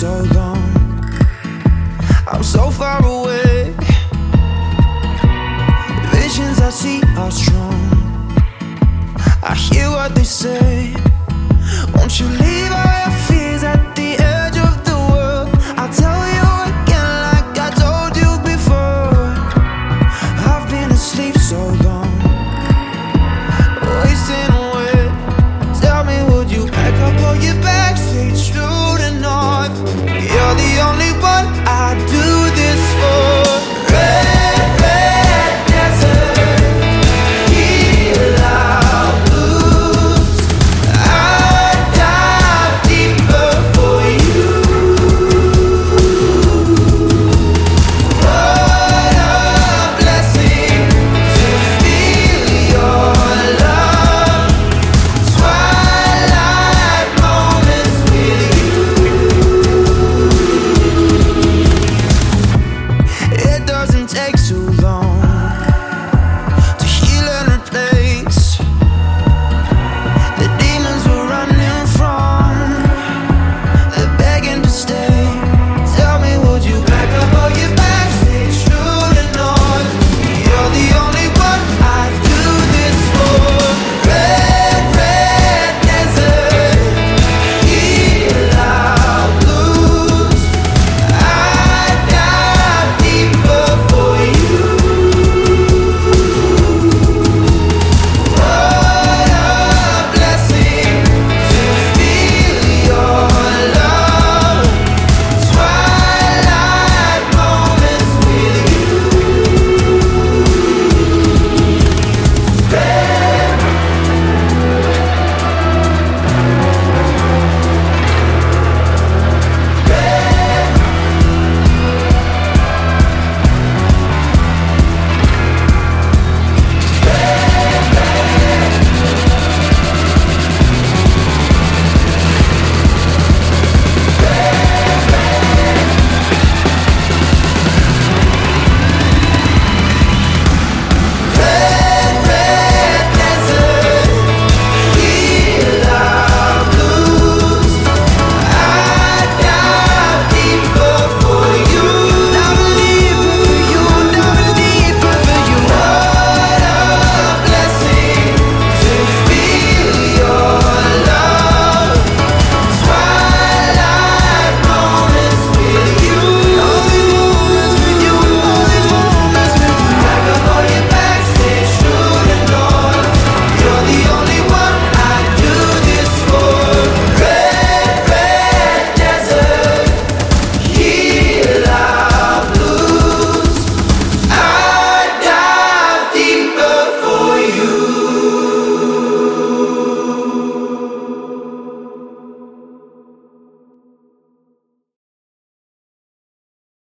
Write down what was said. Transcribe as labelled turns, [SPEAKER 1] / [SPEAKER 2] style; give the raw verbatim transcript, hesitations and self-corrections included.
[SPEAKER 1] so long. I'm so far away. Visions I see are strong. I hear what they say. Won't you leave all your fears at the edge of the world? I'll tell you again like I told you before. I've been asleep so long, wasting away. Tell me, would you pack up all your bags, say true?